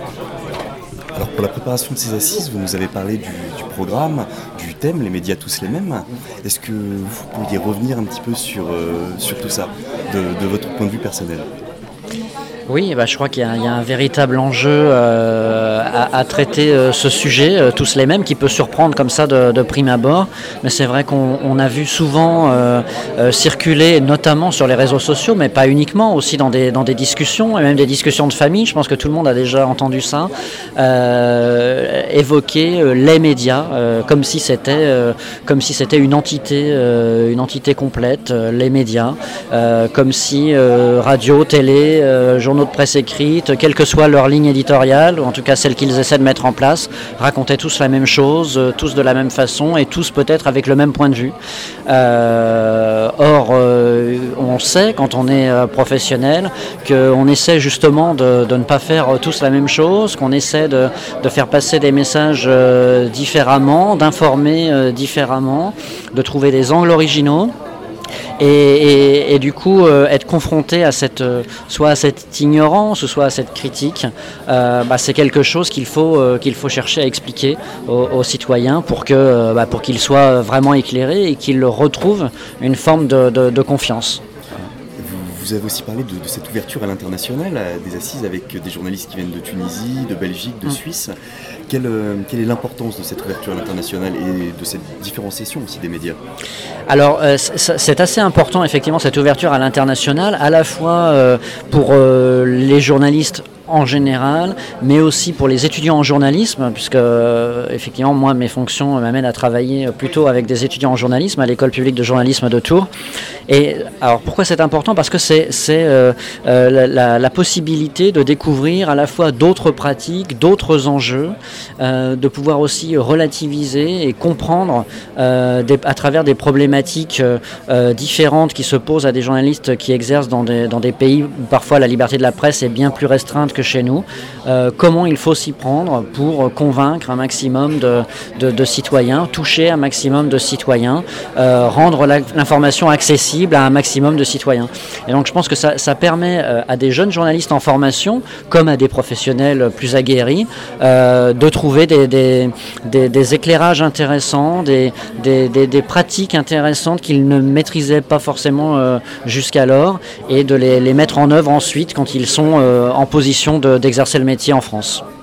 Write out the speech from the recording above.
Alors pour la préparation de ces assises, vous nous avez parlé du programme, du thème, les médias tous les mêmes. Est-ce que vous pourriez revenir un petit peu sur tout ça, de votre point de vue personnel ? Oui, je crois qu'il y a un véritable enjeu à traiter ce sujet, tous les mêmes, qui peut surprendre comme ça de prime abord. Mais c'est vrai qu'on a vu souvent circuler, notamment sur les réseaux sociaux, mais pas uniquement, aussi dans des discussions, et même des discussions de famille, je pense que tout le monde a déjà entendu ça, évoquer les médias comme si c'était une entité complète, les médias, comme si radio, télé, journaux de presse écrite, quelle que soit leur ligne éditoriale, ou en tout cas celle qu'ils essaient de mettre en place, racontaient tous la même chose, tous de la même façon et tous peut-être avec le même point de vue. Or, on sait quand on est professionnel qu'on essaie justement de ne pas faire tous la même chose, qu'on essaie de faire passer des messages différemment, d'informer différemment, de trouver des angles originaux. Et du coup être confronté à soit à cette ignorance soit à cette critique, c'est quelque chose qu'il faut chercher à expliquer aux citoyens pour qu'ils soient vraiment éclairés et qu'ils retrouvent une forme de confiance. Vous avez aussi parlé de cette ouverture à l'international, des assises avec des journalistes qui viennent de Tunisie, de Belgique, de Suisse. Quelle est l'importance de cette ouverture à l'international et de cette différenciation aussi des médias ? Alors c'est assez important effectivement cette ouverture à l'international, à la fois pour les journalistes en général, mais aussi pour les étudiants en journalisme, puisque effectivement moi mes fonctions m'amènent à travailler plutôt avec des étudiants en journalisme à l'école publique de journalisme de Tours. Et alors pourquoi c'est important ? Parce que c'est la possibilité de découvrir à la fois d'autres pratiques, d'autres enjeux, de pouvoir aussi relativiser et comprendre à travers des problématiques différentes qui se posent à des journalistes qui exercent dans des pays où parfois la liberté de la presse est bien plus restreinte que chez nous, comment il faut s'y prendre pour convaincre un maximum de citoyens, toucher un maximum de citoyens, rendre l'information accessible à un maximum de citoyens. Et donc je pense que ça permet à des jeunes journalistes en formation, comme à des professionnels plus aguerris, de trouver des éclairages intéressants, des pratiques intéressantes qu'ils ne maîtrisaient pas forcément jusqu'alors, et de les mettre en œuvre ensuite quand ils sont en position d'exercer le métier en France.